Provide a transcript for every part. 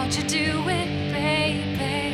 how'd you do it, baby?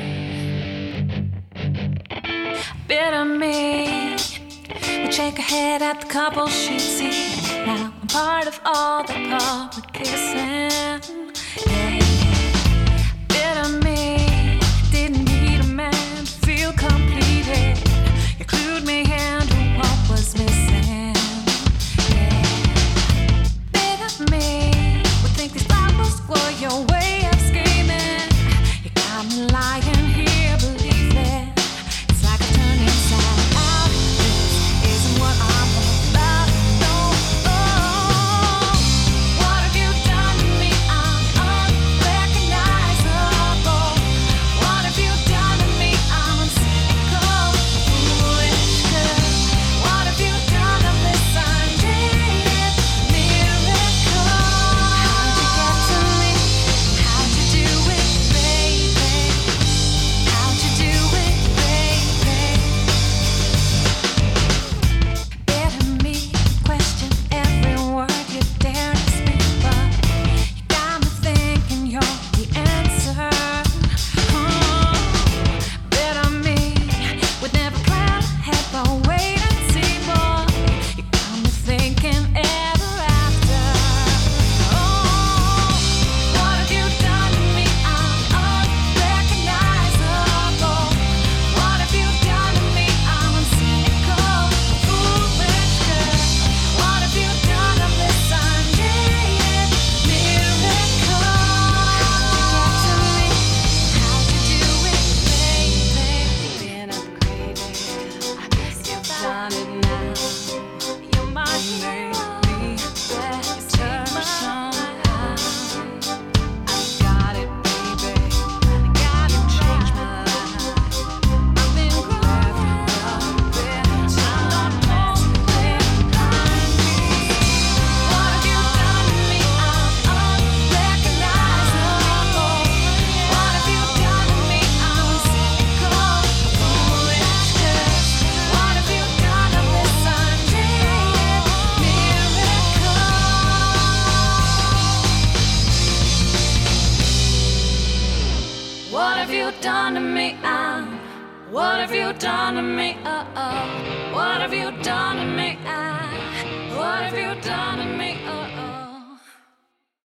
Bit of me. We shake our head at the couple she'd see. Now I'm part of all the public kissing. Yeah. Bit of me. Didn't need a man to feel completed. You clued me into what was missing. Yeah. Bit of me. Would think these flowers were your way of screaming. You got me lying here believing. It's like I turned inside out. This isn't what I'm about. No, oh. What have you done to me? I'm unrecognizable. What have you done to me? I'm uncynical, foolish girl. What have you done to this undreamed miracle? How'd you get to me? How'd you do it, baby? How'd you do it, baby? Better me question every word you dare to speak, but you got me thinking you're the answer. Better me would never plan ahead, but wait and see, boy. You got me thinking ever after. Oh, what have you done to me? I'm unrecognizable. What have you done to me? I'm uncynical, foolish girl. What have you done to this undreamed miracle? How'd you get to me? How'd you do it, baby? Been upgraded. You've done it now. You're my hero. You turn somehow. I got it, baby. You changed my life. I've been growing up. I'm not messing behind me. What have you done to me? I'm unrecognizable. What have you done to me? I'm cynical, foolish girl. What have you done to this undreamed miracle? What have you done to me? What have you done to me? What have you done to me? What have you done to me?